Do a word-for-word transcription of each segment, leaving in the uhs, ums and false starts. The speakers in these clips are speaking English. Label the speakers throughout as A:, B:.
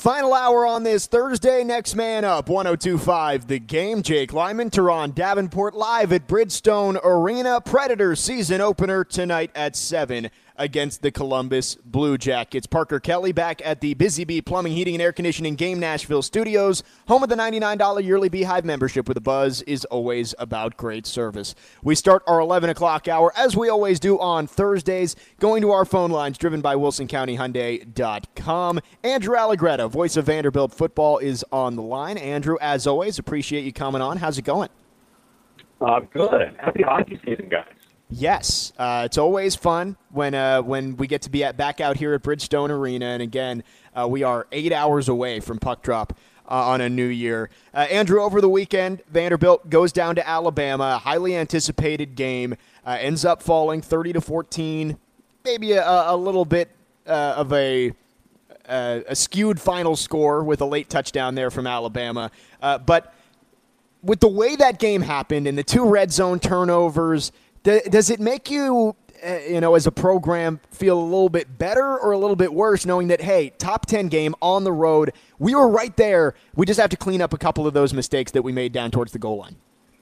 A: Final hour on this Thursday. Next man up, one oh two point five The Game. Jake Lyman, Teron Davenport live at Bridgestone Arena. Predators season opener tonight at seven against the Columbus Blue Jackets. Parker Kelly back at the Busy Bee Plumbing, Heating, and Air Conditioning Game Nashville Studios. Home of the ninety-nine dollars yearly Beehive membership with a buzz is always about great service. We start our eleven o'clock hour, as we always do on Thursdays, going to our phone lines driven by Wilson County Hyundai dot com. Andrew Allegretta, voice of Vanderbilt football, is on the line. Andrew, as always, appreciate you coming on. How's it going?
B: Uh, good. Happy hockey season, guys.
A: Yes, uh, it's always fun when uh, when we get to be at, back out here at Bridgestone Arena. And again, uh, we are eight hours away from puck drop uh, on a new year. Uh, Andrew, over the weekend, Vanderbilt goes down to Alabama, a highly anticipated game, uh, ends up falling thirty to fourteen, maybe a, a little bit uh, of a, a, a skewed final score with a late touchdown there from Alabama. Uh, but with the way that game happened and the two red zone turnovers, does it make you, uh, you know, as a program, feel a little bit better or a little bit worse knowing that, hey, top ten game on the road, we were right there. We just have to clean up a couple of those mistakes that we made down towards the goal line?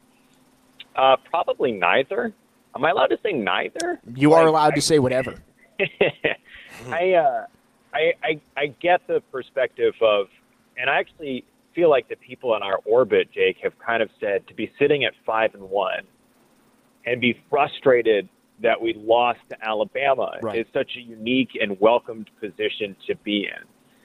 B: Uh, probably neither. Am I allowed to say neither?
A: You
B: like,
A: are allowed
B: I,
A: to say whatever.
B: I, uh, I, I, I get the perspective of, and I actually feel like the people in our orbit, Jake, have kind of said to be sitting at five and one and be frustrated that we lost to Alabama
A: right.
B: is such a unique and welcomed position to be in.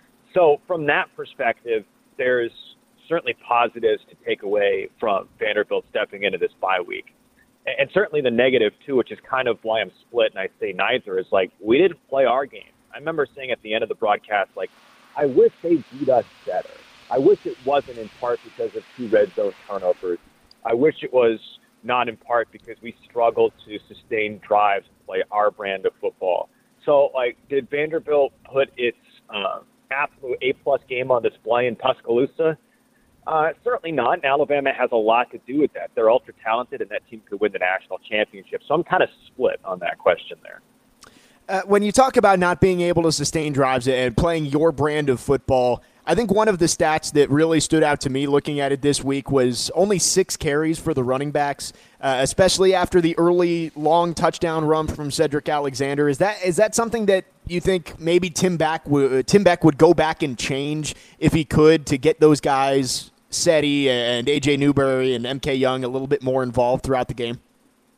B: So from that perspective, there's certainly positives to take away from Vanderbilt stepping into this bye week. And certainly the negative, too, which is kind of why I'm split and I say neither, is like we didn't play our game. I remember saying at the end of the broadcast, like, I wish they beat us better. I wish it wasn't in part because of two red zone turnovers. I wish it was not in part because we struggled to sustain drives and play our brand of football. So, like, did Vanderbilt put its uh, absolute A-plus game on display in Tuscaloosa? Uh, certainly not. And Alabama has a lot to do with that. They're ultra-talented, and that team could win the national championship. So I'm kind of split on that question there.
A: Uh, when you talk about not being able to sustain drives and playing your brand of football, I think one of the stats that really stood out to me looking at it this week was only six carries for the running backs, uh, especially after the early long touchdown run from Cedric Alexander. Is that is that something that you think maybe Tim Beck, w- Tim Beck would go back and change if he could to get those guys, Seti and A J Newberry and M K Young, a little bit more involved throughout the game?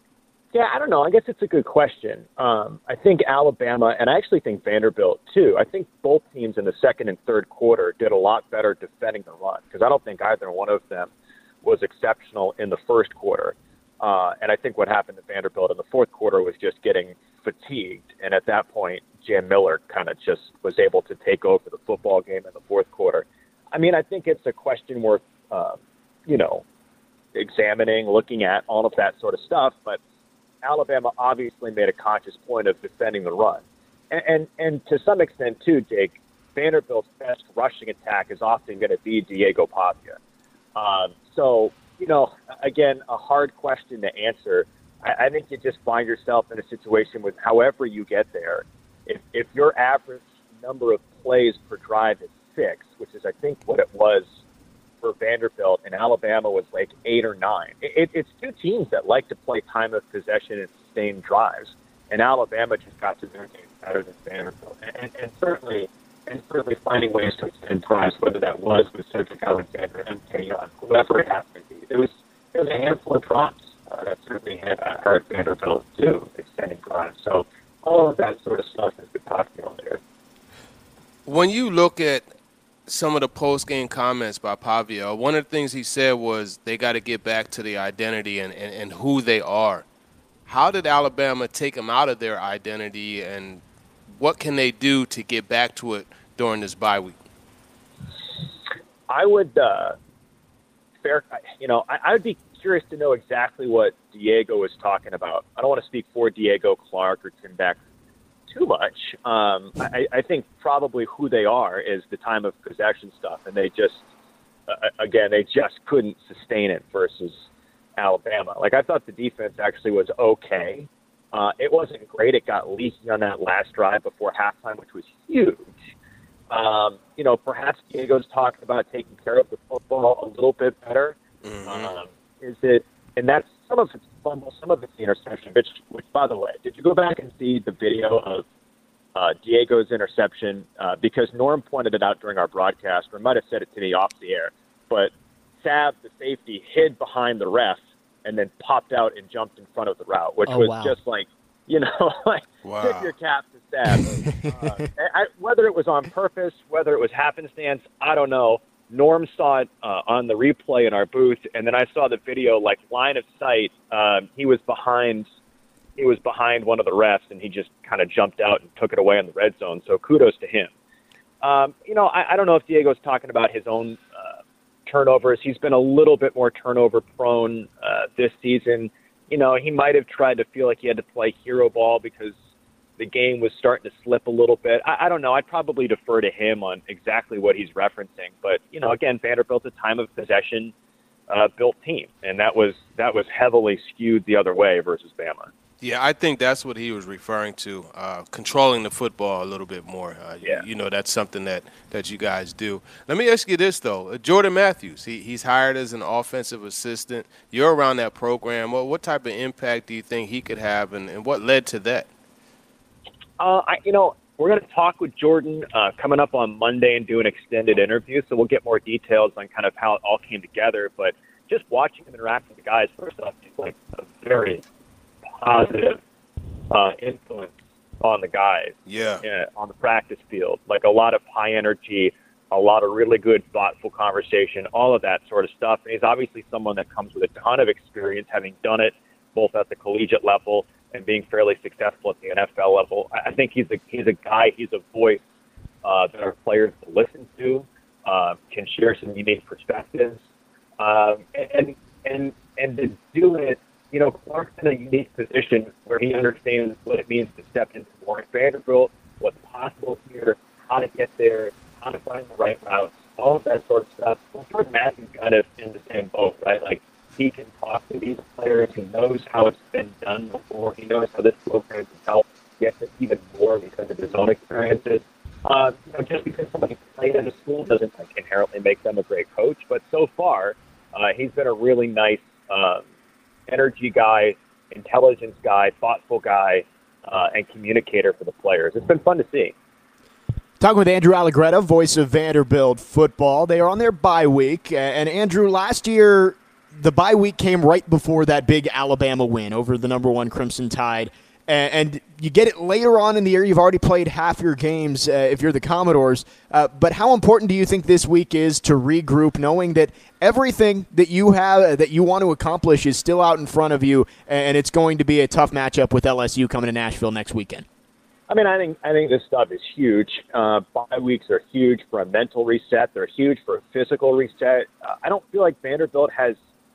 B: Yeah, I don't know. I guess it's a good question. Um, I think Alabama, and I actually think Vanderbilt, too, I think both teams in the second and third quarter did a lot better defending the run because I don't think either one of them was exceptional in the first quarter. Uh, and I think what happened to Vanderbilt in the fourth quarter was just getting fatigued. And at that point, Jam Miller kind of just was able to take over the football game in the fourth quarter. I mean, I think it's a question worth, uh, you know, examining, looking at all of that sort of stuff. But Alabama obviously made a conscious point of defending the run. And, and, and to some extent, too, Jake, Vanderbilt's best rushing attack is often going to be Diego Pavia. Um, so, you know, again, a hard question to answer. I, I think you just find yourself in a situation with however you get there. If, if your average number of plays per drive is six, which is, I think, what it was for Vanderbilt, and Alabama was like eight or nine. It, it's two teams that like to play time of possession and sustained drives, and Alabama just got to their game better than Vanderbilt. And, and certainly, and certainly finding ways to extend drives, whether that was with Cedric Alexander, M K Young, whoever it happened to be. There was, there was a handful of drives uh, that certainly had uh, hurt Vanderbilt too, extending drives. So all of that sort of stuff has been talking about there.
C: When you look at some of the post-game comments by Pavia, one of the things he said was they got to get back to the identity and, and, and who they are. How did Alabama take them out of their identity, and what can they do to get back to it during this bye week?
B: I would, uh, fair, you know, I, I would be curious to know exactly what Diego is talking about. I don't want to speak for Diego Clark or Tim Beck too much. Um, I, I think probably who they are is the time of possession stuff, and they just, uh, again, they just couldn't sustain it versus Alabama. Like, I thought the defense actually was okay. Uh, it wasn't great. It got leaky on that last drive before halftime, which was huge. Um, you know, perhaps Diego's talking about taking care of the football a little bit better.
C: Mm-hmm.
B: Um, is it, and that's some of it's fumble, some of it's the interception, which, which, by the way, did you go back and see the video of uh, Diego's interception? Uh, because Norm pointed it out during our broadcast, or might have said it to me off the air, but Sav, the safety, hid behind the ref and then popped out and jumped in front of the route, which
A: oh,
B: was
A: wow.
B: just like, you know, like,
C: Wow.
B: tip your cap to Sav. uh, I, whether it was on purpose, whether it was happenstance, I don't know. Norm saw it uh, on the replay in our booth, and then I saw the video, like, line of sight. Um, he was behind he was behind one of the refs, and he just kind of jumped out and took it away in the red zone, so kudos to him. Um, you know, I, I don't know if Diego's talking about his own uh, turnovers. He's been a little bit more turnover-prone uh, this season. You know, he might have tried to feel like he had to play hero ball because the game was starting to slip a little bit. I, I don't know. I'd probably defer to him on exactly what he's referencing. But, you know, again, Vanderbilt's a time of possession uh, built team, and that was that was heavily skewed the other way versus Bama.
C: Yeah, I think that's what he was referring to, uh, controlling the football a little bit more. Uh,
B: yeah.
C: you, you know, that's something that, that you guys do. Let me ask you this, though. Uh, Jordan Matthews, he, he's hired as an offensive assistant. You're around that program. Well, what type of impact do you think he could have, and, and what led to that?
B: Uh, I, you know, we're going to talk with Jordan uh, coming up on Monday and do an extended interview, so we'll get more details on kind of how it all came together. But just watching him interact with the guys, first off, he's like a very positive uh, influence on the guys.
C: Yeah.
B: Uh, on the practice field. Like a lot of high energy, a lot of really good, thoughtful conversation, all of that sort of stuff. And he's obviously someone that comes with a ton of experience, having done it both at the collegiate level and being fairly successful at the N F L level. I think he's a he's a guy, he's a voice uh, that our players will listen to, uh, can share some unique perspectives, um, and and and to do it. You know, Clark's in a unique position where he understands what it means to step into Warren Vanderbilt, what's possible here, how to get there, how to find the right routes, all of that sort of stuff. Well, Jordan Matthews kind of in the same boat, right? Like, he can talk to these players. He knows how it's been done before. He knows how this program can help get to even more because of his own experiences. Uh, you know, just because somebody played at a school doesn't like, inherently make them a great coach. But so far, uh, he's been a really nice um, energy guy, intelligence guy, thoughtful guy, uh, and communicator for the players. It's been fun to see.
A: Talking with Andrew Allegretto, voice of Vanderbilt football. They are on their bye week. And, Andrew, last year, the bye week came right before that big Alabama win over the number one Crimson Tide. And you get it later on in the year. You've already played half your games uh, if you're the Commodores. Uh, but how important do you think this week is to regroup, knowing that everything that you have, that you want to accomplish is still out in front of you, and it's going to be a tough matchup with L S U coming to Nashville next weekend?
B: I mean, I think I think this stuff is huge. Uh, bye weeks are huge for a mental reset. They're huge for a physical reset. Uh, I don't feel like Vanderbilt has,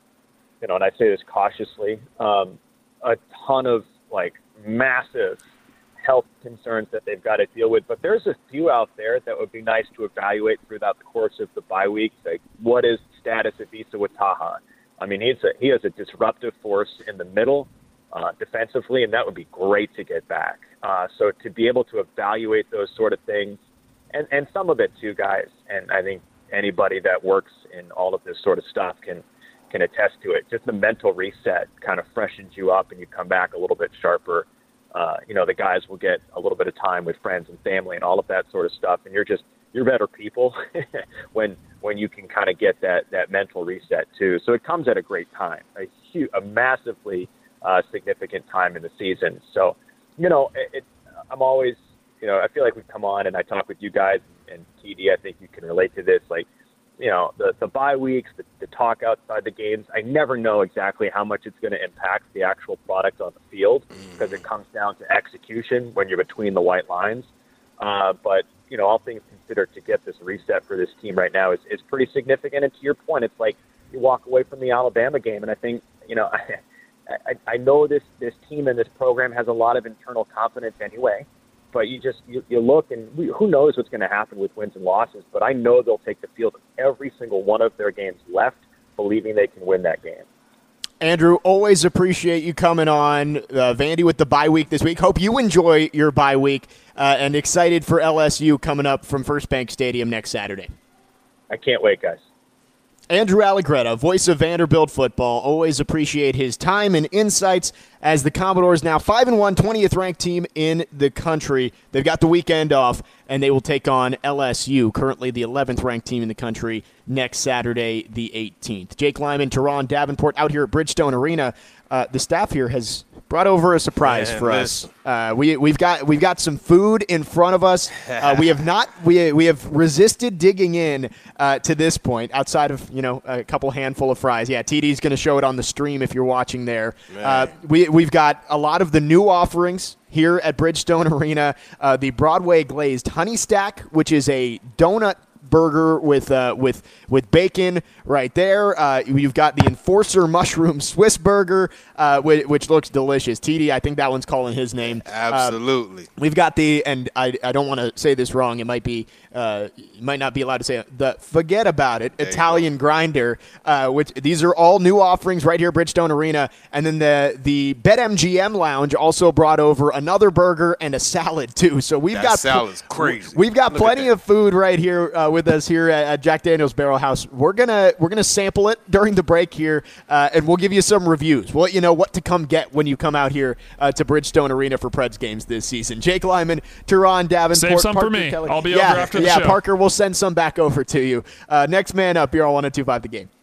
B: you know, and I say this cautiously, um, a ton of, like, massive health concerns that they've got to deal with. But there's a few out there that would be nice to evaluate throughout the course of the bye weeks. Like, what is the status of Issa Wataha? I mean, he's a, he has a disruptive force in the middle uh, defensively, and that would be great to get back. Uh, so to be able to evaluate those sort of things, and, and some of it too, guys, and I think anybody that works in all of this sort of stuff can can attest to it. Just the mental reset kind of freshens you up and you come back a little bit sharper. Uh, you know, the guys will get a little bit of time with friends and family and all of that sort of stuff. And you're just, you're better people when, when you can kind of get that, that mental reset too. So it comes at a great time, a huge, a massively uh, significant time in the season. So, you know, it, it, I'm always, you know, I feel like we come on and I talk with you guys and T D, I think you can relate to this. Like, you know, the, the bye weeks, the, the talk outside the games, I never know exactly how much it's going to impact the actual product on the field because it comes down to execution when you're between the white lines. Uh, but, you know, all things considered, to get this reset for this team right now is, is pretty significant. And to your point, it's like you walk away from the Alabama game, and I think, you know, I, I, I know this, this team and this program has a lot of internal confidence anyway. But you just you, you look, and we, who knows what's going to happen with wins and losses. But I know they'll take the field in every single one of their games left, believing they can win that game.
A: Andrew, always appreciate you coming on. Uh, Vandy with the bye week this week. Hope you enjoy your bye week uh, and excited for L S U coming up from First Bank Stadium next Saturday.
B: I can't wait, guys.
A: Andrew Allegretta, voice of Vanderbilt football. Always appreciate his time and insights as the Commodores now five and one, twentieth ranked team in the country. They've got the weekend off, and they will take on L S U, currently the eleventh ranked team in the country, next Saturday, the eighteenth. Jake Lyman, Teron Davenport out here at Bridgestone Arena. Uh, the staff here has brought over a surprise
C: Man,
A: for
C: listen.
A: us. Uh, we we've got we've got some food in front of us. Uh, we have not we we have resisted digging in uh, to this point outside of you know a couple handful of fries. Yeah, T D's going to show it on the stream if you're watching there. Uh, we we've got a lot of the new offerings here at Bridgestone Arena. Uh, the Broadway glazed honey stack, which is a donut burger with uh, with with bacon right there. Uh, you've got the Enforcer mushroom Swiss burger, uh, which, which looks delicious. T D, I think that one's calling his name.
C: Absolutely.
A: Uh, we've got the, and I, I don't want to say this wrong. It might be, uh, you might not be allowed to say it. The forget about it
C: There you
A: Italian grinder, uh, which these are all new offerings right here at Bridgestone Arena. And then the the BetMGM Lounge also brought over another burger and a salad too. So we've
C: That
A: got
C: salad's crazy.
A: We've got
C: Look at
A: plenty
C: that.
A: of food right here uh, with us here at, at Jack Daniel's Barrel House. We're gonna we're gonna sample it during the break here, uh, and we'll give you some reviews. We'll let you know what to come get when you come out here uh, to Bridgestone Arena for Preds games this season. Jake Lyman, Teron Davenport,
D: Save some
A: Parker
D: for me.
A: Kelly.
D: I'll be
A: yeah,
D: over after the
A: yeah,
D: show.
A: Parker, we'll send some back over to you. Uh, next man up here on one oh two point five The Game.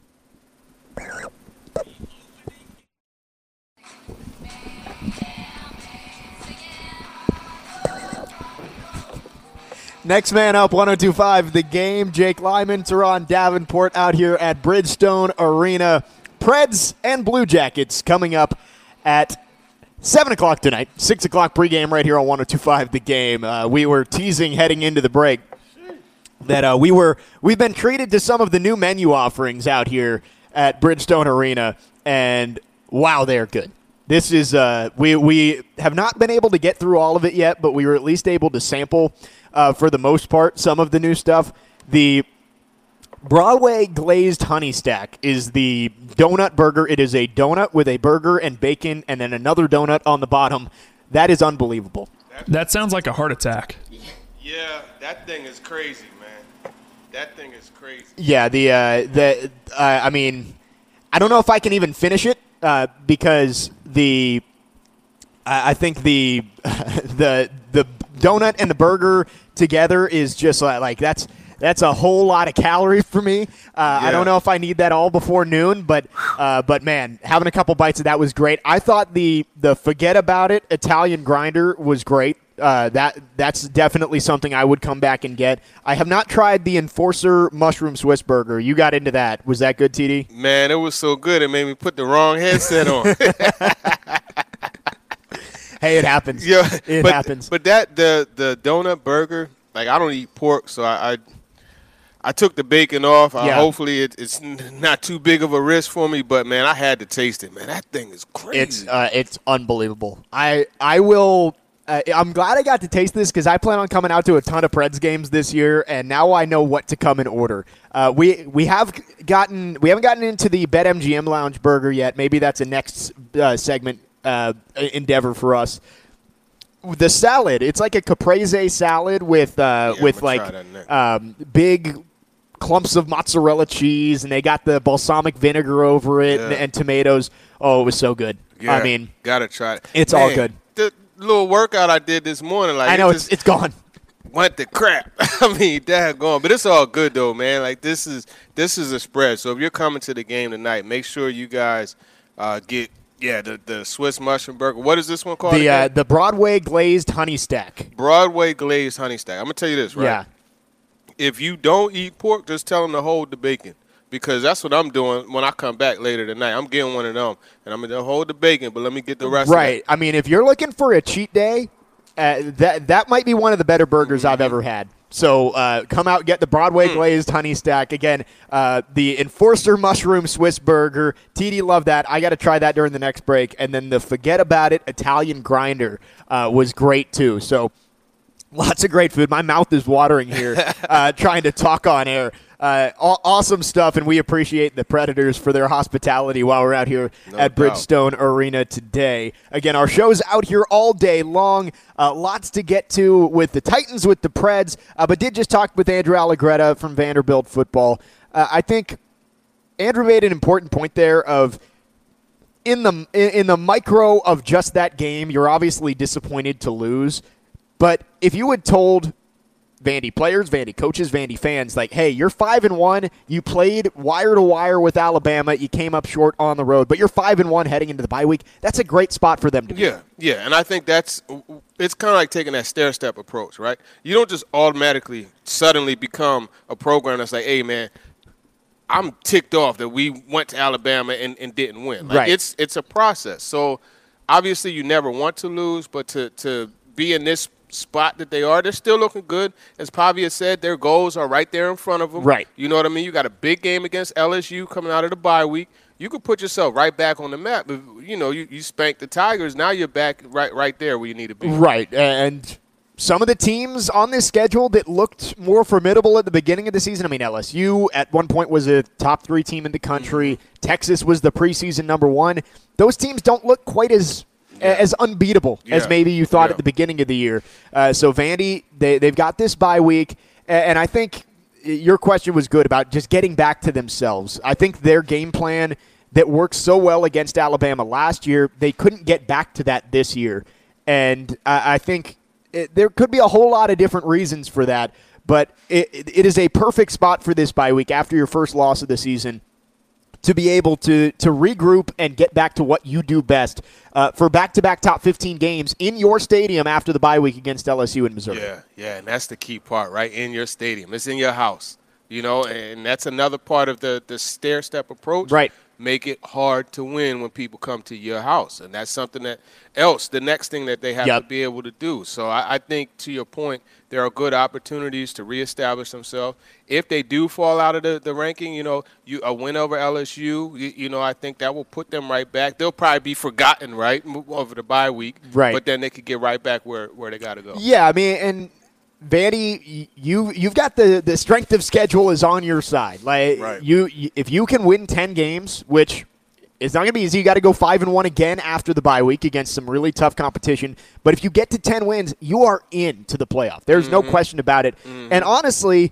A: Next man up, one oh two point five The Game. Jake Lyman, Teron Davenport out here at Bridgestone Arena. Preds and Blue Jackets coming up at seven o'clock tonight. six o'clock pregame right here on one oh two point five The Game. Uh, we were teasing heading into the break that uh, we were, we've been treated to some of the new menu offerings out here at Bridgestone Arena, and wow, they're good. This is, uh, we, we have not been able to get through all of it yet, but we were at least able to sample, uh, for the most part, some of the new stuff. The Broadway glazed honey stack is the donut burger. It is a donut with a burger and bacon and then another donut on the bottom. That is unbelievable.
D: That sounds like a heart attack.
C: Yeah, that thing is crazy, man. That thing is crazy.
A: Yeah, the, uh, the, uh, I mean, I don't know if I can even finish it, uh, because the, I I think the, the, the donut and the burger together is just like, like that's, That's a whole lot of calories for me. Uh,
C: Yeah.
A: I don't know if I need that all before noon, but uh, but man, having a couple bites of that was great. I thought the the forget about it Italian grinder was great. Uh, that that's definitely something I would come back and get. I have not tried the Enforcer mushroom Swiss burger. You got into that. Was that good, T D?
C: Man, it was so good it made me put the wrong headset on.
A: Hey, it happens.
C: Yeah,
A: it
C: but,
A: happens.
C: But that the the donut burger, like I don't eat pork, so I I, I took the bacon off. Uh,
A: Yeah.
C: hopefully it, it's n- not too big of a risk for me. But man, I had to taste it. Man, that thing is crazy.
A: It's uh, it's unbelievable. I I will. Uh, I'm glad I got to taste this because I plan on coming out to a ton of Preds games this year, and now I know what to come and order. Uh, we we have gotten we haven't gotten into the BetMGM Lounge burger yet. Maybe that's a next uh, segment uh, endeavor for us. The salad, it's like a caprese salad with uh,
C: Yeah,
A: with
C: I'm gonna try
A: like
C: that next.
A: um, big clumps of mozzarella cheese, and they got the balsamic vinegar over it and,
C: Yeah.
A: and tomatoes. Oh, it was so good.
C: Yeah,
A: I mean,
C: gotta try it.
A: it's all
C: Man,
A: good.
C: The little workout I did this morning, like
A: I know
C: it
A: it's
C: just
A: it's gone.
C: went to crap. I mean, that gone, but it's all good though, man. Like this is this is a spread. So if you're coming to the game tonight, make sure you guys uh, get yeah the the Swiss mushroom burger. What is this one called?
A: The uh,
C: again?
A: the Broadway glazed honey stack.
C: Broadway glazed honey stack. I'm gonna tell you this, right?
A: Yeah.
C: If you don't eat pork, just tell them to hold the bacon. Because that's what I'm doing when I come back later tonight. I'm getting one of them, and I'm going to hold the bacon, but let me get the rest
A: Right.
C: of
A: I mean, if you're looking for a cheat day, uh, that that might be one of the better burgers I've ever had. So uh, come out, get the Broadway
C: Hmm.
A: glazed honey stack. Again, uh, the Enforcer mushroom Swiss burger. T D loved that. I got to try that during the next break. And then the forget about it Italian grinder uh, was great too. So lots of great food. My mouth is watering here uh, trying to talk on air. Uh, aw- awesome stuff, and we appreciate the Predators for their hospitality while we're out here
C: No
A: at
C: doubt.
A: Bridgestone Arena today. Again, our show's out here all day long. Uh, lots to get to with the Titans, with the Preds, uh, but did just talk with Andrew Allegretta from Vanderbilt Football. Uh, I think Andrew made an important point there of in the in the micro of just that game, you're obviously disappointed to lose, but if you had told Vandy players, Vandy coaches, Vandy fans, like, hey, you're five and one. You played wire to wire with Alabama. You came up short on the road, but you're five and one heading into the bye week. That's a great spot for them to be.
C: Yeah, yeah, and I think that's it's kind of like taking that stair step approach, right? You don't just automatically suddenly become a program that's like, hey, man, I'm ticked off that we went to Alabama and, and didn't win. Like,
A: Right.
C: It's it's a process. So obviously you never want to lose, but to to be in this spot that they are, they're still looking good. As Pavia said, their goals are right there in front of them.
A: Right.
C: You know what I mean? You got a big game against L S U coming out of the bye week. You could put yourself right back on the map. But, you know, you, you spanked the Tigers. Now you're back right right there where you need to be.
A: Right, and some of the teams on this schedule that looked more formidable at the beginning of the season, I mean, L S U at one point was a top three team in the country. Mm-hmm. Texas was the preseason number one. Those teams don't look quite as
C: Yeah.
A: as unbeatable
C: Yeah.
A: as maybe you thought
C: Yeah.
A: at the beginning of the year. Uh, so Vandy, they, they've got this bye week, a- and I think your question was good about just getting back to themselves. I think their game plan that worked so well against Alabama last year, they couldn't get back to that this year. And I, I think it, there could be a whole lot of different reasons for that, but it, it is a perfect spot for this bye week after your first loss of the season to be able to to regroup and get back to what you do best uh, for back-to-back top fifteen games in your stadium after the bye week against L S U in Missouri.
C: Yeah, yeah, and that's the key part, right? In your stadium. It's in your house, you know, and that's another part of the, the stair-step approach.
A: Right.
C: Make it hard to win when people come to your house. And that's something that else, the next thing that they have
A: Yep.
C: to be able to do. So I, I think, to your point, there are good opportunities to reestablish themselves. If they do fall out of the, the ranking, you know, you a win over L S U, you, you know, I think that will put them right back. They'll probably be forgotten, right, over the bye week.
A: Right.
C: But then they could get right back where, where they got to go.
A: Yeah, I mean, and Vandy, you you've got the, the strength of schedule is on your side. Like
C: Right.
A: you, if you can win ten games, which is not going to be easy, you got to go five and one again after the bye week against some really tough competition. But if you get to ten wins, you are in to the playoff. There's no question about it. And honestly,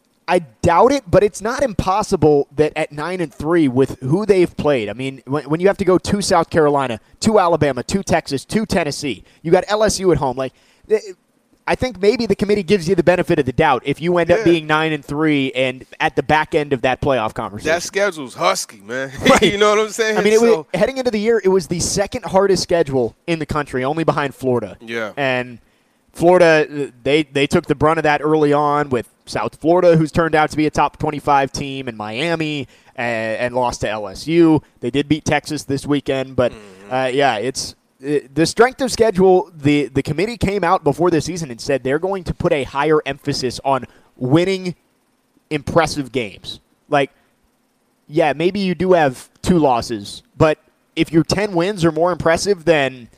A: I doubt it, but it's not impossible that at nine and three with who they've played. I mean, when, when you have to go to South Carolina, to Alabama, to Texas, to Tennessee, you got L S U at home. Like, th- I think maybe the committee gives you the benefit of the doubt if you end up
C: Yeah.
A: being nine and three and at the back end of that playoff conversation.
C: That schedule's husky, man.
A: Right.
C: You know what I'm saying?
A: I mean, it was,
C: So-
A: heading into the year, it was the second hardest schedule in the country, only behind Florida.
C: Yeah.
A: And Florida, they, they took the brunt of that early on with South Florida, who's turned out to be a top twenty-five team, and Miami, and, and lost to L S U. They did beat Texas this weekend, but uh, yeah, it's it, the strength of schedule. The the committee came out before the season and said they're going to put a higher emphasis on winning impressive games. Like, yeah, maybe you do have two losses, but if your ten wins are more impressive than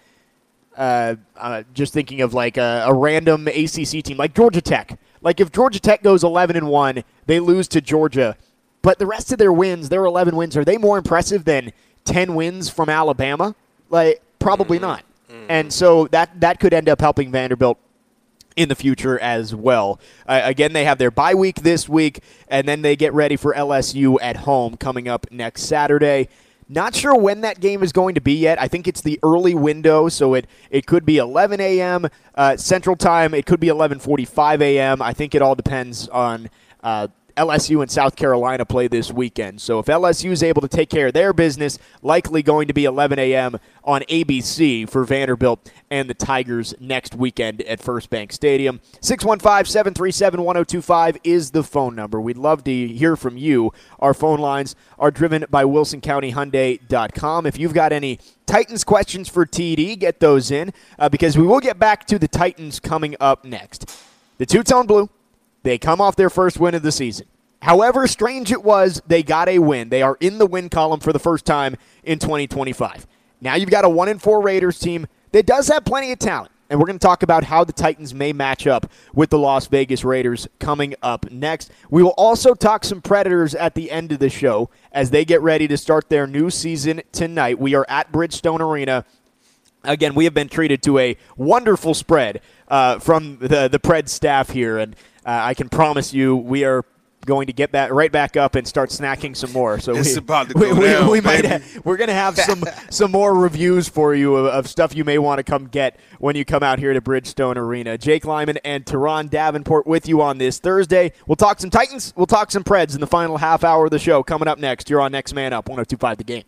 A: uh, uh, just thinking of like a, a random A C C team like Georgia Tech. Like if Georgia Tech goes eleven and one, they lose to Georgia, but the rest of their wins, their eleven wins, are they more impressive than ten wins from Alabama? Like probably not. And so that that could end up helping Vanderbilt in the future as well. Uh, again, they have their bye week this week, and then they get ready for L S U at home coming up next Saturday. Not sure when that game is going to be yet. I think it's the early window, so it, it could be eleven a.m. Uh, Central Time. It could be eleven forty-five a.m. I think it all depends on uh, L S U and South Carolina play this weekend. So if L S U is able to take care of their business, likely going to be eleven a.m. on A B C for Vanderbilt and the Tigers next weekend at First Bank Stadium. six one five, seven three seven, one oh two five is the phone number. We'd love to hear from you. Our phone lines are driven by wilson county hyundai dot com. If you've got any Titans questions for T D, get those in uh, because we will get back to the Titans coming up next. The two-tone blue. They come off their first win of the season. However strange it was, they got a win. They are in the win column for the first time in twenty twenty-five. Now you've got a one and four Raiders team that does have plenty of talent. and we're going to talk about how the Titans may match up with the Las Vegas Raiders coming up next. We will also talk some Predators at the end of the show as they get ready to start their new season tonight. We are at Bridgestone Arena. Again, we have been treated to a wonderful spread uh, from the, the Pred staff here, and uh, I can promise you we are going to get back right back up and start snacking some more. So
C: it's
A: we,
C: about to
A: we,
C: go
A: we,
C: down,
A: we might
C: baby.
A: have, we're going to have some some more reviews for you of, of stuff you may want to come get when you come out here to Bridgestone Arena. Jake Lyman and Teron Davenport with you on this Thursday. We'll talk some Titans. We'll talk some Preds in the final half hour of the show. Coming up next, you're on Next Man Up, one oh two point five The Game.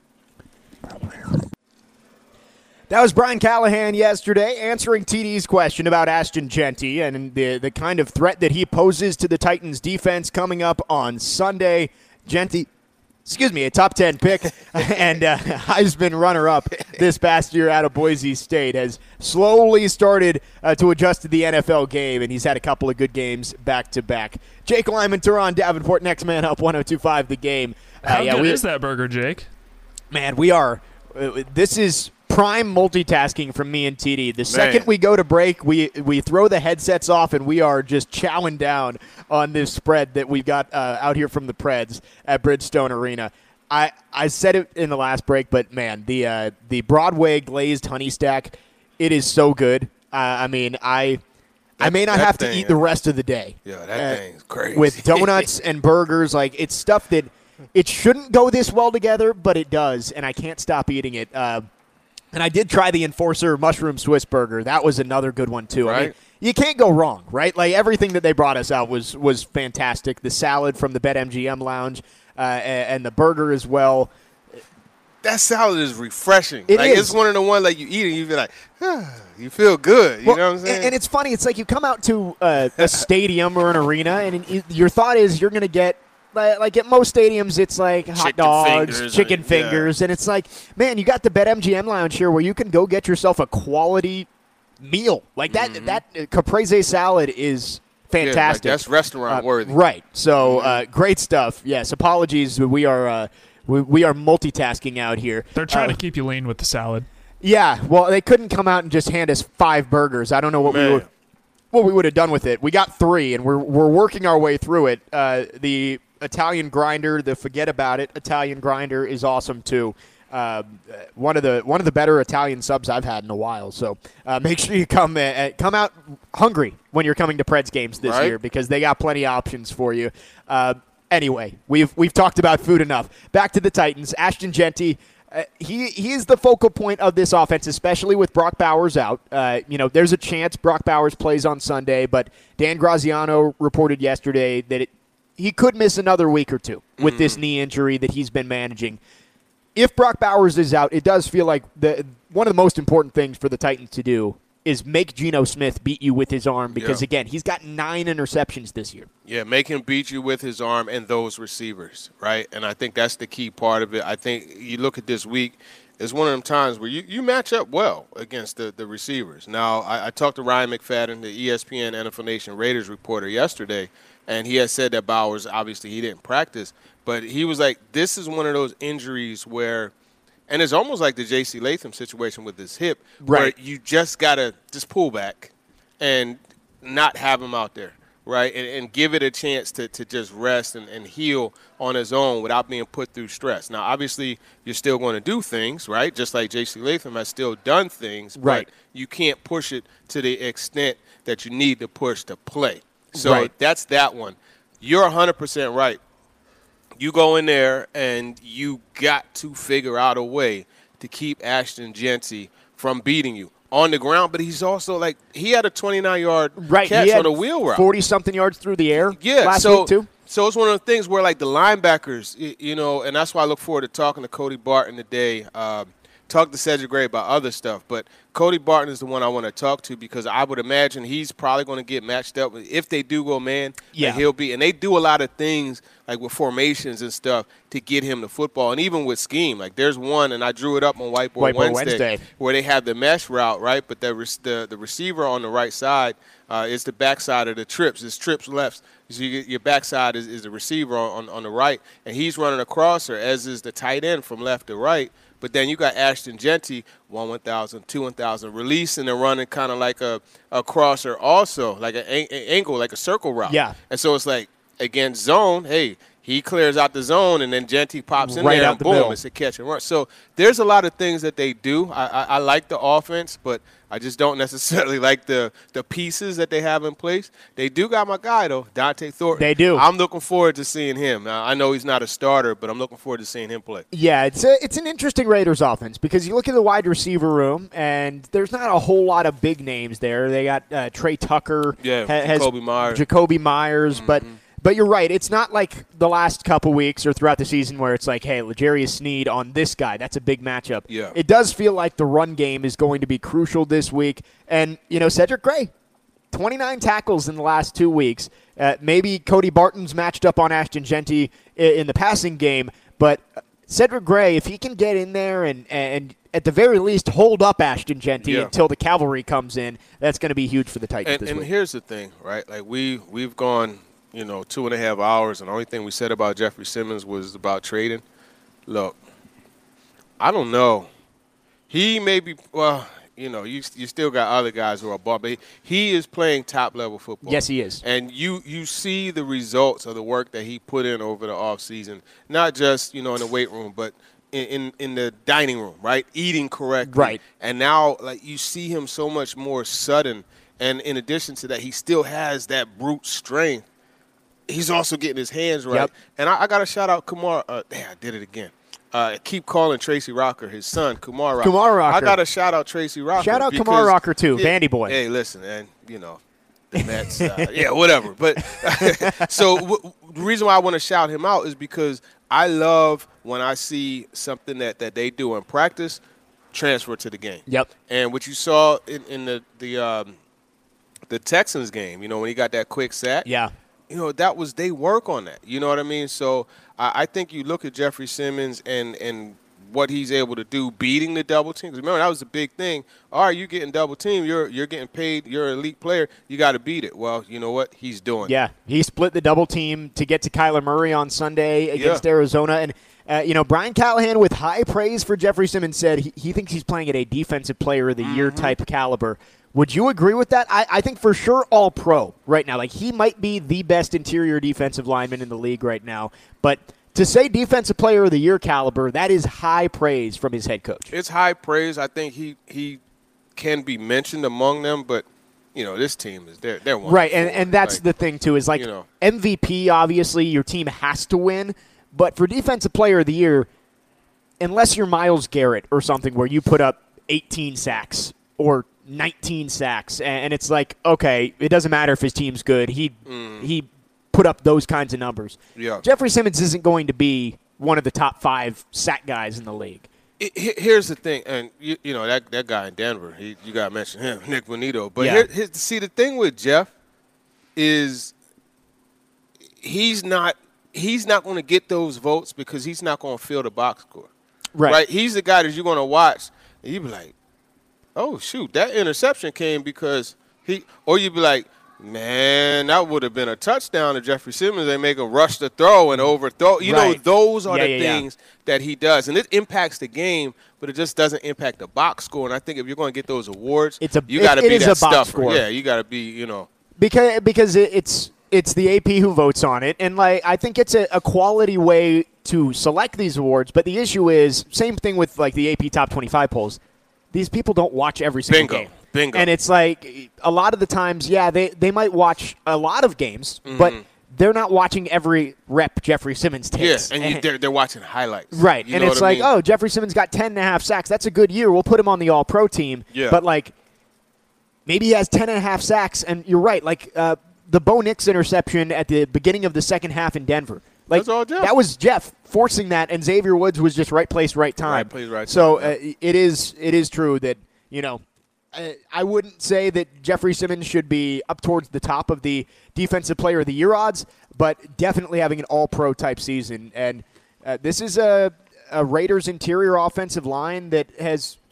A: That was Brian Callahan yesterday answering T D's question about Ashton Jeanty and the the kind of threat that he poses to the Titans defense coming up on Sunday. Jeanty, excuse me, a top ten pick and uh, Heisman runner-up this past year out of Boise State, has slowly started uh, to adjust to the N F L game, and he's had a couple of good games back-to-back. Jake Lyman, Teron Davenport, Next Man Up, one oh two point five The Game.
D: Uh, How
A: yeah,
D: good
A: we,
D: is that burger, Jake?
A: Man, we are uh, – this is – prime multitasking from me and T D. The second
C: Man.
A: we go to break, we we throw the headsets off and we are just chowing down on this spread that we've got uh, out here from the Preds at Bridgestone Arena. I, I said it in the last break, but man, the uh, the Broadway glazed honey stack, it is so good. Uh, I mean, I I may not
C: that
A: have
C: thing,
A: to eat the rest of the day.
C: Yeah, that
A: uh,
C: thing's crazy.
A: With donuts and burgers, like it's stuff that it shouldn't go this well together, but it does, and I can't stop eating it. Uh, And I did try the Enforcer Mushroom Swiss Burger. That was another good one, too.
C: Right.
A: I mean, you can't go wrong, right? Like, everything that they brought us out was was fantastic. The salad from the BetMGM Lounge uh, and, and the burger as well.
C: That salad is refreshing.
A: It
C: like,
A: is.
C: It's one of the ones, like, you eat it, you feel like, ah, you feel good. You
A: Well,
C: know what I'm saying?
A: And, and it's funny. It's like you come out to uh, a stadium or an arena, and it, your thought is you're going to get, like at most stadiums, it's like hot
C: Chicken
A: dogs,
C: fingers
A: chicken
C: and-
A: fingers, and it's like, man, you got the BetMGM Lounge here where you can go get yourself a quality meal. Like that,
C: Mm-hmm.
A: that uh, caprese salad is fantastic.
C: Yeah, like that's restaurant
A: Uh,
C: worthy.
A: right. So uh, great stuff. Yes. Apologies. We are uh, we, we are multitasking out here.
D: They're trying
A: Uh,
D: to keep you lean with the salad.
A: Yeah. Well, they couldn't come out and just hand us five burgers. I don't know what we
C: Man.
A: would what we would have done with it. We got three, and we're we're working our way through it. Uh, the Italian grinder, the forget about it Italian grinder is awesome too. Uh, one of the one of the better Italian subs I've had in a while. So uh, make sure you come uh, come out hungry when you're coming to Preds games this
C: Right.
A: year, because they got plenty of options for you. Uh, anyway, we've we've talked about food enough. Back to the Titans. Ashton Jeanty. Uh, he he is the focal point of this offense, especially with Brock Bowers out. Uh, you know, there's a chance Brock Bowers plays on Sunday, but Dan Graziano reported yesterday that it, he could miss another week or two with mm. this knee injury that he's been managing. If Brock Bowers is out, it does feel like the one of the most important things for the Titans to do is make Geno Smith beat you with his arm, because,
C: Yeah.
A: again, he's got nine interceptions this year.
C: Yeah, make him beat you with his arm and those receivers, right? And I think that's the key part of it. I think you look at this week, it's one of them times where you, you match up well against the, the receivers. Now, I, I talked to Ryan McFadden, the E S P N N F L Nation Raiders reporter yesterday, and he had said that Bowers, obviously he didn't practice, but he was like, this is one of those injuries where – and it's almost like the J C Latham situation with his hip,
A: Right.
C: where you just got to just pull back and not have him out there, right, and, and give it a chance to, to just rest and, and heal on his own without being put through stress. Now, obviously, you're still going to do things, right, just like J C Latham has still done things,
A: Right.
C: but you can't push it to the extent that you need to push to play. So
A: Right.
C: that's that one. You're one hundred percent right. You go in there and you got to figure out a way to keep Ashton Jeanty from beating you on the ground. But he's also like, he had a twenty-nine yard
A: Right,
C: catch
A: he had
C: on a wheel route.
A: forty-something yards through the air
C: Yeah,
A: last
C: so,
A: week, too.
C: So it's one of the things where, like, the linebackers, y- you know, and that's why I look forward to talking to Cody Barton today. Um, talk to Cedric Gray about other stuff. But Cody Barton is the one I want to talk to, because I would imagine he's probably going to get matched up with, if they do go man,
A: Yeah.
C: that he'll be. And they do a lot of things, like with formations and stuff, to get him the football. And even with scheme, like there's one, and I drew it up on Whiteboard,
A: Whiteboard
C: Wednesday,
A: Wednesday.
C: where they have the mesh route, right? But the, re- the, the receiver on the right side uh, is the backside of the trips. It's trips left. So you get, your backside is, is the receiver on, on, on the right, and he's running across her, as is the tight end from left to right. But then you got Ashton Jeanty one one thousand, two one thousand, releasing and running kind of like a, a crosser also, like an angle, like a circle route.
A: Yeah.
C: And so it's like, against zone, hey, he clears out the zone, and then Genty pops in
A: Right
C: there,
A: out
C: and
A: the
C: boom,
A: middle.
C: it's a catch and run. So there's a lot of things that they do. I, I, I like the offense, but I just don't necessarily like the, the pieces that they have in place. They do got my guy, though, Dante Thornton.
A: They do.
C: I'm looking forward to seeing him. Now, I know he's not a starter, but I'm looking forward to seeing him play.
A: Yeah, it's a, it's an interesting Raiders offense because you look at the wide receiver room, and there's not a whole lot of big names there. They got uh, Trey Tucker.
C: Yeah,
A: ha-
C: Jacoby Myers.
A: Jacoby Myers,
C: Mm-hmm.
A: but but you're right. It's not like the last couple weeks or throughout the season where it's like, hey, L'Jarius Sneed on this guy. That's a big matchup.
C: Yeah.
A: It does feel like the run game is going to be crucial this week. And, you know, Cedric Gray, twenty-nine tackles in the last two weeks. Uh, maybe Cody Barton's matched up on Ashton Genty in, in the passing game, but Cedric Gray, if he can get in there and, and at the very least hold up Ashton Genty
C: Yeah.
A: until the cavalry comes in, that's going to be huge for the Titans
C: And,
A: this
C: and
A: week.
C: here's the thing, right? Like we we've gone, you know, two and a half hours, and the only thing we said about Jeffrey Simmons was about trading. Look, I don't know. He may be well. You know, you you still got other guys who are ball, but he, he is playing top level football.
A: Yes, he is.
C: And you you see the results of the work that he put in over the offseason, not just, you know, in the weight room, but in, in in the dining room, right? Eating correctly.
A: Right.
C: And now, like, you see him so much more sudden. And in addition to that, he still has that brute strength. He's also getting his hands right.
A: Yep.
C: And I, I got to shout out Kumar. Uh, damn, I did it again. Uh, keep calling Tracy Rocker, his son, Kumar Rocker.
A: Kumar Rocker.
C: I got to shout out Tracy Rocker.
A: Shout out
C: because-
A: Kumar Rocker, too,
C: Yeah,
A: Vandy boy.
C: Hey, listen, and, you know, the Mets, uh, yeah, whatever. But so w- the reason why I want to shout him out is because I love when I see something that, that they do in practice transfer to the game.
A: Yep.
C: And what you saw in, in the the um, the Texans game, you know, when he got that quick sack.
A: Yeah.
C: You know, that was they work on that. You know what I mean? So I, I think you look at Jeffrey Simmons and and what he's able to do beating the double team. 'Cause remember, that was the big thing. All right, you getting double team. You're you're getting paid. You're an elite player. You got to beat it. Well, you know what? He's doing.
A: Yeah, he split the double team to get to Kyler Murray on Sunday against
C: Yeah.
A: Arizona. And, uh, you know, Brian Callahan, with high praise for Jeffrey Simmons, said he, he thinks he's playing at a Defensive Player of the Year
C: Mm-hmm.
A: type caliber. Would you agree with that? I, I think for sure all pro right now. Like, he might be the best interior defensive lineman in the league right now. But to say Defensive Player of the Year caliber, that is high praise from his head coach.
C: It's high praise. I think he he can be mentioned among them, but you know, this team is they're they're
A: Right, and,
C: wonderful.
A: and that's
C: Like,
A: the thing, too, is like
C: you know.
A: M V P, obviously, your team has to win. But for Defensive Player of the Year, unless you're Myles Garrett or something where you put up eighteen sacks or nineteen sacks, and it's like, okay, it doesn't matter if his team's good. He he put up those kinds of numbers.
C: Yeah.
A: Jeffrey Simmons isn't going to be one of the top five sack guys in the league.
C: It- he- Here's the thing, and you, you know that that guy in Denver, he, you got to mention him, Nick Bonito. But
A: Yeah.
C: here, here, see, the thing with Jeff is he's not he's not going to get those votes because he's not going to fill the box score.
A: Right.
C: He's the guy that you're going to watch, and you be like, oh shoot, that interception came because he, or you be like, man, that would have been a touchdown to Jeffrey Simmons. They make him rush the throw and overthrow. You know,
A: Right.
C: those are
A: Yeah,
C: the
A: yeah, yeah.
C: things that he does, and it impacts the game, but it just doesn't impact the box score. And I think if you're going to get those awards,
A: It's a-
C: you
A: it-
C: got to
A: it
C: be
A: is
C: that
A: a box
C: stuffer.
A: score.
C: Yeah, you got to be, you know.
A: Because because it, it's it's the A P who votes on it, and like I think it's a, a quality way to select these awards. But the issue is same thing with like the A P top twenty-five polls. These people don't watch every single
C: Bingo.
A: game.
C: Bingo.
A: And it's like a lot of the times, yeah, they they might watch a lot of games, but they're not watching every rep Jeffrey Simmons
C: Yeah,
A: takes.
C: and you, they're, they're watching highlights.
A: Right,
C: You
A: and
C: know
A: it's
C: what I
A: like,
C: mean?
A: oh, Jeffrey Simmons got ten and a half sacks. That's a good year. We'll put him on the All-Pro team.
C: Yeah.
A: But, like, maybe he has ten and a half sacks, and you're right. Like, uh, the Bo Nix interception at the beginning of the second half in Denver. Like,
C: That's all Jeff.
A: That was Jeff forcing that, and Xavier Woods was just right place, right time.
C: Right place, right
A: so
C: time,
A: uh, it is it is true that, you know, I- I wouldn't say that Jeffrey Simmons should be up towards the top of the Defensive Player of the Year odds, but definitely having an all-pro type season. And uh, this is a, a Raiders interior offensive line that has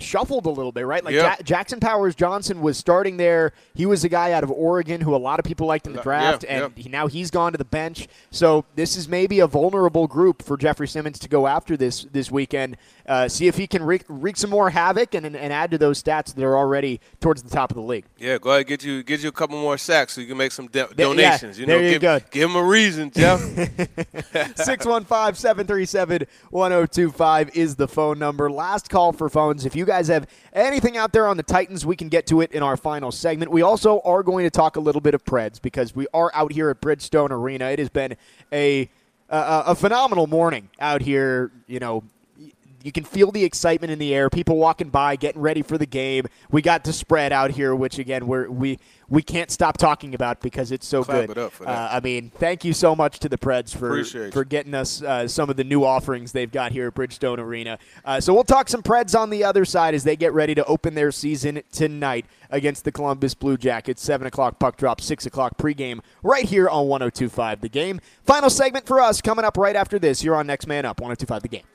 A: shuffled a little bit, right? Like
C: Yeah.
A: ja- Jackson Powers Johnson was starting there. He was a guy out of Oregon who a lot of people liked in the draft,
C: Yeah,
A: and
C: yeah.
A: he, now he's gone to the bench. So this is maybe a vulnerable group for Jeffrey Simmons to go after this this weekend. Uh, see if he can wreak, wreak some more havoc and, and add to those stats that are already towards the top of the league.
C: Yeah, go ahead, get you get you a couple more sacks so you can make some do-
A: There- yeah,
C: donations. you know,
A: there you
C: give,
A: go.
C: give him a reason, Jeff.
A: six one five, seven three seven, one zero two five is the phone number. Last call for phones. If you guys have anything out there on the Titans, we can get to it in our final segment. We also are going to talk a little bit of Preds because we are out here at Bridgestone Arena. It has been a a, a phenomenal morning out here. You know, you can feel the excitement in the air. People walking by, getting ready for the game. We got to spread out here, which again we're, we we can't stop talking about because it's so
C: Clap
A: good.
C: it up for that.
A: Uh, I mean, thank you so much to the Preds for
C: Appreciate you.
A: for getting us uh, some of the new offerings they've got here at Bridgestone Arena. Uh, so we'll talk some Preds on the other side as they get ready to open their season tonight against the Columbus Blue Jackets. seven o'clock puck drop, six o'clock pregame right here on one oh two point five The Game. Final segment for us coming up right after this. You're on Next Man Up, one oh two point five The Game.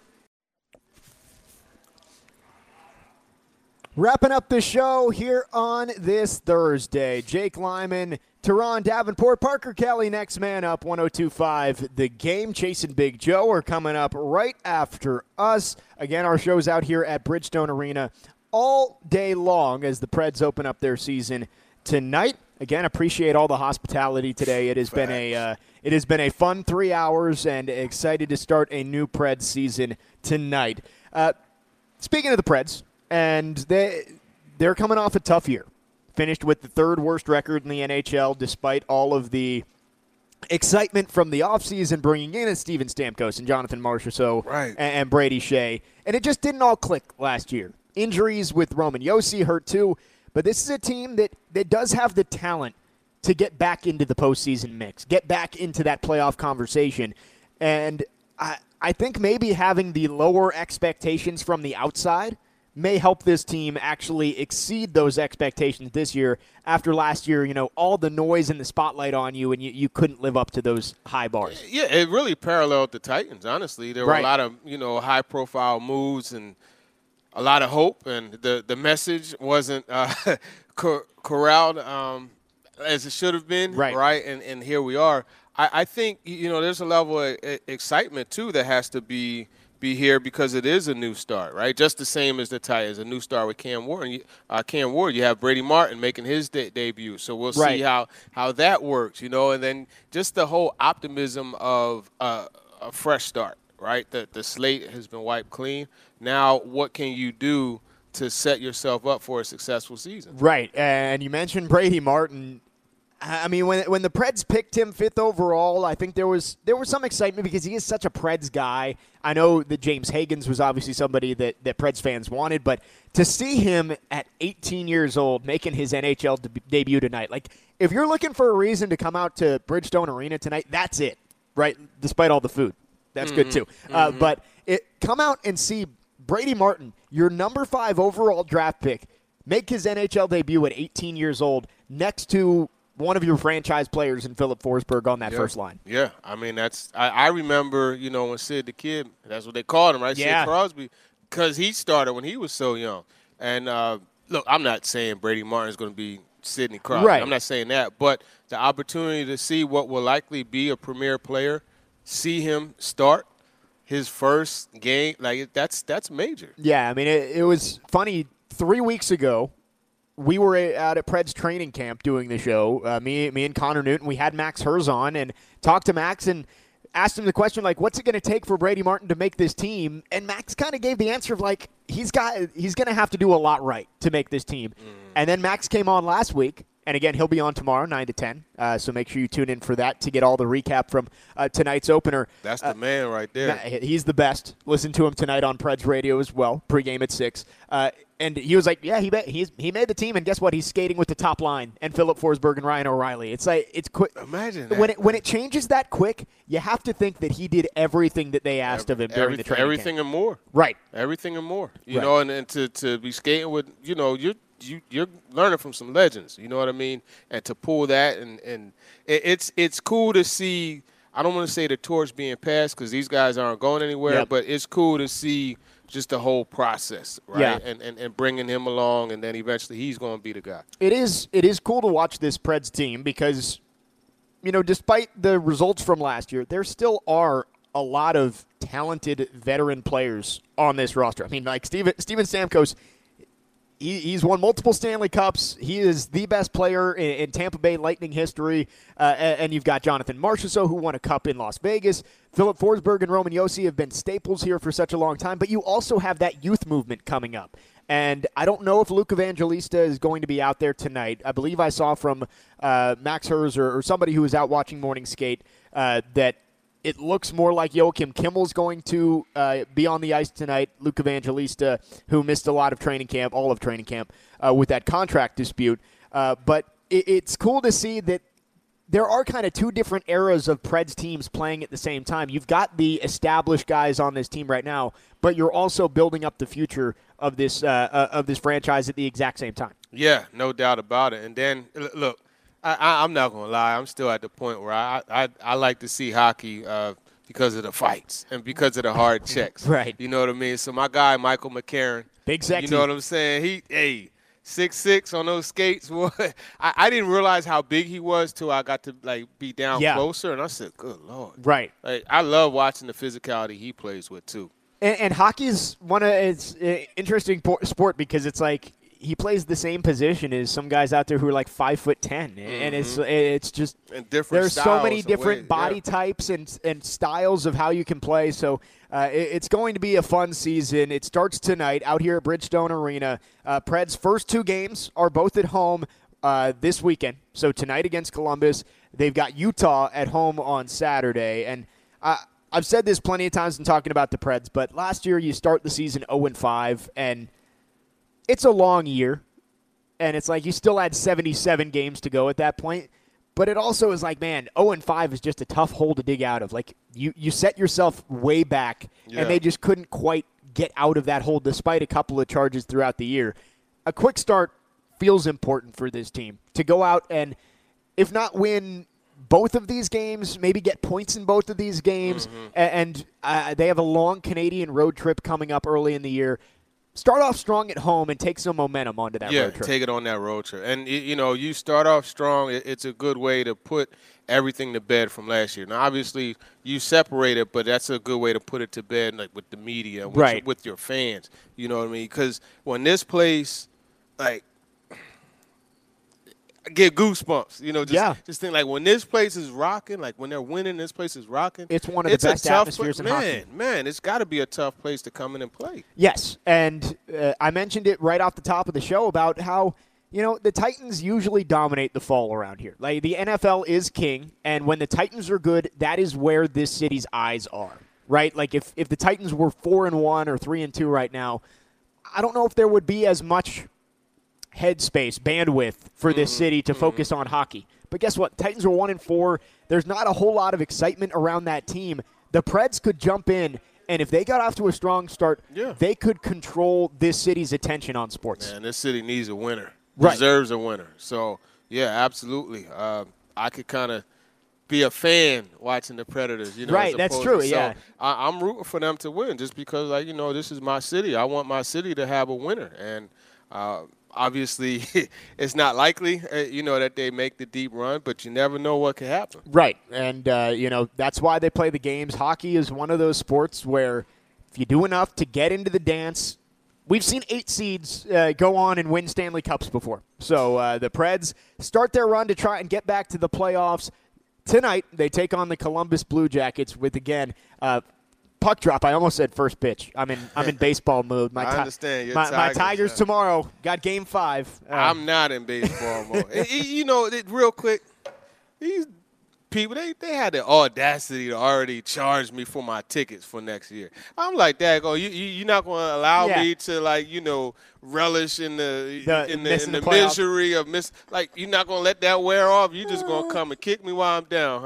A: Wrapping up the show here on this Thursday. Jake Lyman, Teron Davenport, Parker Kelly, Next Man Up, one oh two point five The Game. Chase and Big Joe are coming up right after us. Again, our show's out here at Bridgestone Arena all day long as the Preds open up their season tonight. Again, appreciate all the hospitality today. It has been a uh, it has been a fun three hours and excited to start a new Preds season tonight. Uh, speaking of the Preds, and they, they're coming off a tough year. Finished with the third worst record in the N H L despite all of the excitement from the offseason, bringing in a Steven Stamkos and Jonathan Marchessault
C: Right.
A: and, and Brady Shea. And it just didn't all click last year. Injuries with Roman Josi hurt too. But this is a team that, that does have the talent to get back into the postseason mix, get back into that playoff conversation. And I, I think maybe having the lower expectations from the outside may help this team actually exceed those expectations this year after last year, you know, all the noise and the spotlight on you, and you, you couldn't live up to those high bars.
C: Yeah, it really paralleled the Titans, honestly. There were
A: Right.
C: a lot of, you know, high-profile moves and a lot of hope, and the, the message wasn't uh, cor- corralled um, as it should have been,
A: Right.
C: right? And, and here we are. I, I think, you know, there's a level of e- excitement, too, that has to be be here because it is a new start, right? Just the same as the Titans, a new start with Cam Ward. You, uh, Cam Ward, you have Brady Martin making his de- debut, so we'll
A: Right.
C: see how, how that works, you know, and then just the whole optimism of uh, a fresh start, right? The, the slate has been wiped clean. Now what can you do to set yourself up for a successful season?
A: Right, and you mentioned Brady Martin. I mean, when when the Preds picked him fifth overall, I think there was there was some excitement because he is such a Preds guy. I know that James Higgins was obviously somebody that, that Preds fans wanted, but to see him at eighteen years old making his N H L de- debut tonight, like if you're looking for a reason to come out to Bridgestone Arena tonight, that's it, right? Despite all the food, that's good too. Uh, but it come out and see Brady Martin, your number five overall draft pick, make his N H L debut at eighteen years old next to one of your franchise players in Philip Forsberg on that
C: Yeah.
A: first line.
C: Yeah, I mean, that's I, I remember, you know, when Sid the Kid, that's what they called him, right?
A: Yeah.
C: Sid Crosby, because he started when he was so young. And, uh, look, I'm not saying Brady Martin is going to be Sidney Crosby.
A: Right.
C: I'm not saying that. But the opportunity to see what will likely be a premier player, see him start his first game, like that's that's major.
A: Yeah, I mean, it, it was funny. Three weeks ago, we were out at Preds training camp doing the show, uh, me me and Connor Newton. We had Max Herz on and talked to Max and asked him the question, like, what's it going to take for Brady Martin to make this team? And Max kind of gave the answer of, like, he's got he's going to have to do a lot right to make this team. Mm. And then Max came on last week. And, again, he'll be on tomorrow, nine to ten. Uh, so make sure you tune in for that to get all the recap from uh, tonight's opener.
C: That's the
A: uh,
C: man right there.
A: He's the best. Listen to him tonight on Preds Radio as well, pregame at six. Uh, and he was like, yeah, he he's, he made the team, and guess what? He's skating with the top line and Philip Forsberg and Ryan O'Reilly. It's like it's quick.
C: Imagine that.
A: When it when it changes that quick, you have to think that he did everything that they asked of him during the
C: everything,
A: training
C: everything
A: camp.
C: and more.
A: Right.
C: Everything and more. You
A: Right.
C: know, and, and to, to be skating with, you know, you're you, you're learning from some legends. You know what I mean? And to pull that, and, and it, it's it's cool to see. I don't want to say the torch being passed because these guys aren't going anywhere,
A: Yep.
C: but it's cool to see just the whole process, right?
A: Yeah.
C: And, and and bringing him along, and then eventually he's going to be the guy.
A: It is it is cool to watch this Preds team because, you know, despite the results from last year, there still are a lot of talented veteran players on this roster. I mean, like Steven, Steven Stamkos, he, he's won multiple Stanley Cups. He is the best player in, in Tampa Bay Lightning history. Uh, and, and you've got Jonathan Marchessault, who won a cup in Las Vegas. Philip Forsberg and Roman Josi have been staples here for such a long time. But you also have that youth movement coming up. And I don't know if Luke Evangelista is going to be out there tonight. I believe I saw from uh, Max Hers or, or somebody who was out watching morning skate uh, that it looks more like Joakim Kimmel's going to uh, be on the ice tonight. Luke Evangelista, who missed a lot of training camp, all of training camp, uh, with that contract dispute. Uh, but it, it's cool to see that there are kind of two different eras of Preds teams playing at the same time. You've got the established guys on this team right now, but you're also building up the future of this uh, uh, of this franchise at the exact same time.
C: Yeah, no doubt about it. And then, look, I, I, I'm not going to lie. I'm still at the point where I I, I like to see hockey uh, because of the fights and because of the hard checks.
A: Right.
C: You know what I mean? So my guy, Michael McCarron.
A: Big sexy.
C: You know what I'm saying? He, hey, six six on those skates. Boy, I, I didn't realize how big he was till I got to, like, be down
A: Yeah.
C: closer. And I said, good Lord.
A: Right.
C: Like, I love watching the physicality he plays with, too.
A: And, and hockey is one of it's an interesting po- sport because it's like he plays the same position as some guys out there who are like five foot ten, mm-hmm. and it's it's just
C: and different.
A: There's so many
C: ways,
A: different body
C: yeah.
A: types and and styles of how you can play. So uh, it, it's going to be a fun season. It starts tonight out here at Bridgestone Arena. Uh, Preds' first two games are both at home uh, this weekend. So tonight against Columbus, they've got Utah at home on Saturday, and. Uh, I've said this plenty of times in talking about the Preds, but last year you start the season oh and five, and it's a long year, and it's like you still had seventy-seven games to go at that point, but it also is like, man, oh and five is just a tough hole to dig out of. Like, you, you set yourself way back,
C: yeah.
A: and they just couldn't quite get out of that hole despite a couple of charges throughout the year. A quick start feels important for this team to go out and, if not win both of these games, maybe get points in both of these games, mm-hmm. and uh, they have a long Canadian road trip coming up early in the year. Start off strong at home and take some momentum onto that
C: yeah,
A: road trip.
C: Yeah, take it on that road trip. And, you know, you start off strong, it's a good way to put everything to bed from last year. Now, obviously, you separate it, but that's a good way to put it to bed, like with the media, with,
A: right.
C: your, with your fans. You know what I mean? Because when this place, like, I get goosebumps, you know, just,
A: yeah.
C: just think like when this place is rocking, like when they're winning, this place is rocking.
A: It's one of the
C: it's
A: best
C: a tough
A: atmospheres in
C: man,
A: hockey.
C: Man, it's got to be a tough place to come in and play.
A: Yes, and uh, I mentioned it right off the top of the show about how, you know, the Titans usually dominate the fall around here. Like, the N F L is king, and when the Titans are good, that is where this city's eyes are, right? Like, if, if the Titans were four and one or three and two right now, I don't know if there would be as much headspace, bandwidth for this
C: mm-hmm.
A: city to
C: mm-hmm.
A: focus on hockey. But guess what? Titans are one and four. There's not a whole lot of excitement around that team. The Preds could jump in, and if they got off to a strong start,
C: yeah.
A: they could control this city's attention on sports.
C: Man, this city needs a winner.
A: Right.
C: Deserves a winner. So, yeah, absolutely. Uh, I could kind of be a fan watching the Predators. You know,
A: right, that's true,
C: to,
A: yeah.
C: So I, I'm rooting for them to win just because, like, you know, this is my city. I want my city to have a winner. And uh, obviously it's not likely, uh, you know, that they make the deep run, but you never know what could happen.
A: Right, and, uh, you know, that's why they play the games. Hockey is one of those sports where if you do enough to get into the dance, we've seen eight seeds uh, go on and win Stanley Cups before. So uh, the Preds start their run to try and get back to the playoffs. Tonight, they take on the Columbus Blue Jackets with, again, uh, puck drop. I almost said first pitch. I'm in I'm in baseball mood. My
C: I understand. Your
A: my,
C: Tigers,
A: my Tigers
C: yeah.
A: tomorrow got game five. Uh,
C: I'm not in baseball mode. And, you know, it, real quick, these people, they, they had the audacity to already charge me for my tickets for next year. I'm like, Dago, you, you, you're not going to allow
A: yeah.
C: me to, like, you know, relish in the,
A: the
C: in the, in the,
A: the
C: misery of miss. Like, you're not going to let that wear off? You're just going to come and kick me while I'm down, huh?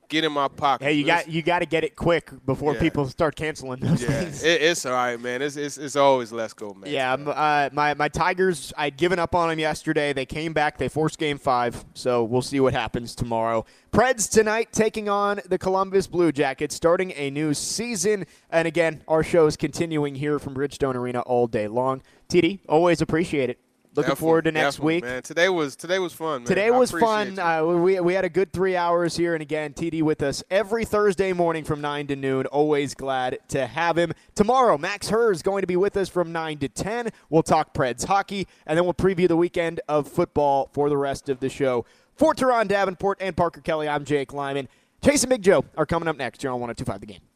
C: get in my pocket.
A: Hey, you got you got to get it quick before
C: Yeah.
A: people start canceling those
C: Yeah,
A: things.
C: it, it's all right, man. It's, it's it's always let's go, man.
A: Yeah, m- uh, my my Tigers. I'd given up on them yesterday. They came back. They forced Game Five. So we'll see what happens tomorrow. Preds tonight taking on the Columbus Blue Jackets, starting a new season. And again, our show is continuing here from Bridgestone Arena all day long. T D, always appreciate it. Looking
C: Definitely,
A: forward to next
C: definitely,
A: week.
C: man. Today was today was fun, man.
A: Today
C: I
A: was
C: appreciate
A: fun.
C: you.
A: Uh, we, we had a good three hours here. And again, T D with us every Thursday morning from nine to noon. Always glad to have him. Tomorrow, Max Herr is going to be with us from nine to ten. We'll talk Preds hockey, and then we'll preview the weekend of football for the rest of the show. For Teron Davenport and Parker Kelly, I'm Jake Lyman. Chase and Big Joe are coming up next here on one oh two point five The Game.